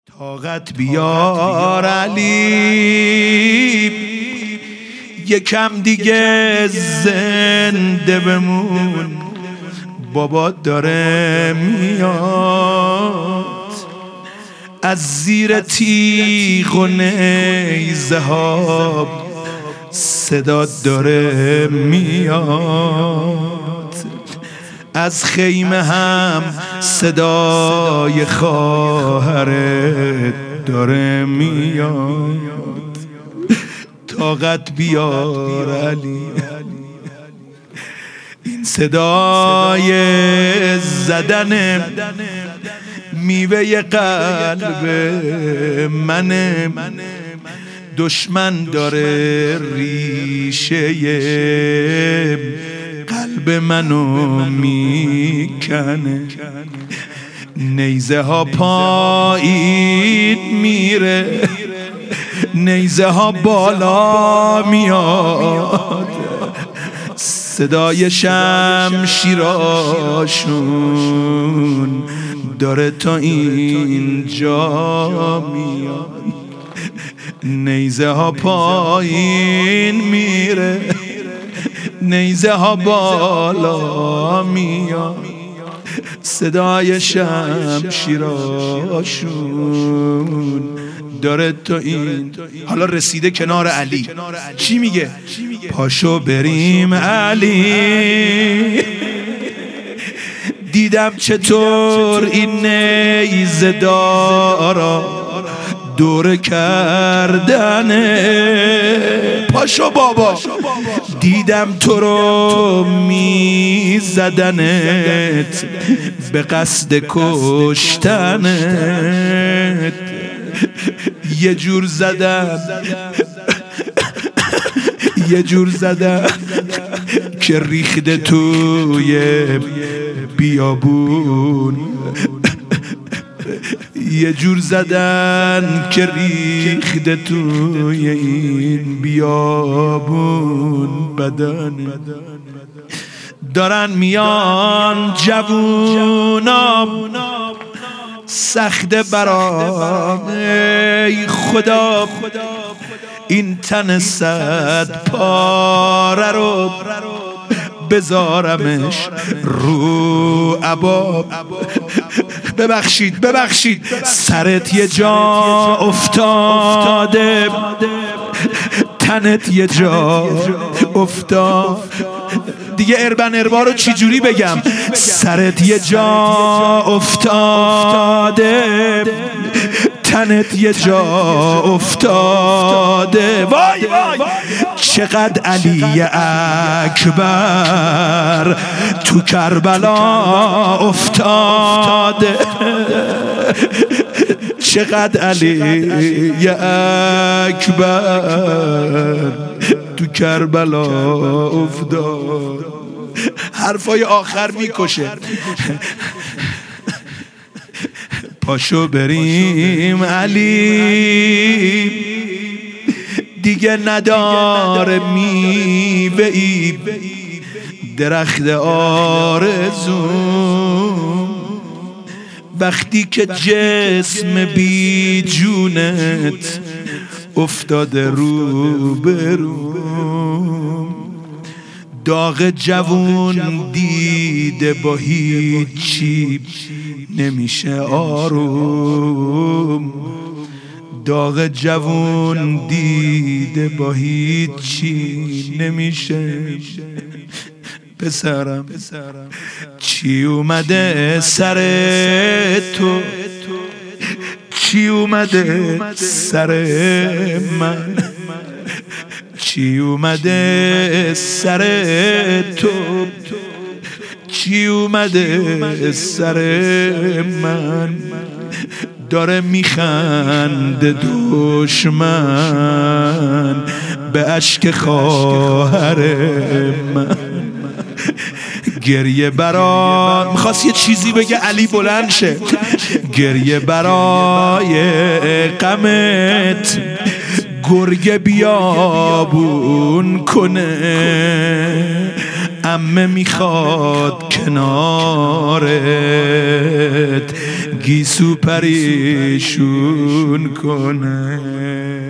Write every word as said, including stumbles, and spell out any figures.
طاقت بیار علی، یکم دیگه زنده بمون، بابا داره میاد از زیر تیغ و نیزه ها، صدا داره میاد از خیمه هم صدای خواهرت داره میاد. طاقت بیار علی، این صدای زدن میوه قلب منه، دشمن داره ریشه قلب منو میکنه، نیزه ها پایین میره، نیزه ها بالا میاد، صدای شمشیراشون داره تا اینجا میاد، نیزه ها پایین میره، نیزه ها بالا میاد، صدای شمشیراشون داره تو این. حالا رسیده کنار علی، چی میگه؟ پاشو بریم علی، دیدم چطور این نیزه دارا دوره کردنه، پاشو بابا دیدم تو رو میزدنت به قصد کشتنت، یه جور زدم یه جور زدم که ریخته توی بیابون، یه جور زدن که ریخته توی این بیابون بدن، دارن میان جوونا سخت برام، ای خدا این تن صد پاره رو بذارمش رو عبا. ببخشید ببخشید سرت یه جا افتاده، تنت یه جا افتاد، دیگه اربن اربا رو چی جوری بگم؟ سرت یه جا افتاده، تنت یه جا افتاده، وای وای چقدر علی اکبر تو کربلا افتاده، چقدر علی اکبر تو کربلا افتاد. حرفای آخر میکشه. پاشو بریم علی، دیگه نداره میوه ای درخت آرزو، وقتی که جسم بی جونت افتاده رو برو، داغ جوون دیده با هیچی نمیشه آروم، داغ جوون دیده با هیچی نمیشه. پسرم چی اومده سر تو، چی اومده سر من، چی اومده سر تو، چی اومده سر من، داره میخنده دشمن به اشک خواهر من، گریه برای میخواست یه چیزی بگه علی بلند شه، گریه برای غمت گرگ بیابون کنه، عمه میخواد کنارت گیسو پریشون کنه.